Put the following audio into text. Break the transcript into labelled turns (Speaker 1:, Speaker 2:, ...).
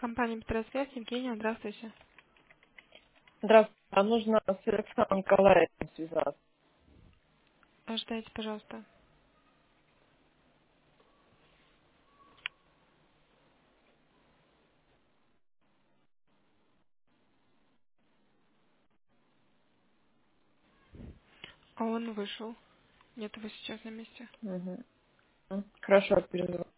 Speaker 1: Компания Петросвязь, Евгения, здравствуйте.
Speaker 2: Здравствуйте. А нужно с Александром Николаевичем связаться.
Speaker 1: Ожидайте, пожалуйста. А он вышел. Нет его сейчас на месте.
Speaker 2: Угу. Хорошо, перезвоню.